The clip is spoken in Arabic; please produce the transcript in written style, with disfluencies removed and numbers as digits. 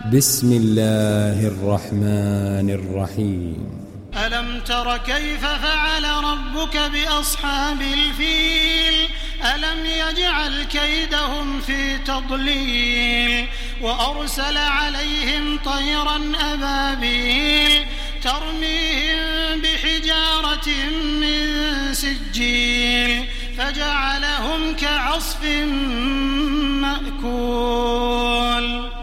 بسم الله الرحمن الرحيم. ألم تر كيف فعل ربك بأصحاب الفيل ألم يجعل كيدهم في تضليل وأرسل عليهم طيرا أبابيل ترميهم بحجارة من سجيل فجعلهم كعصف مأكول.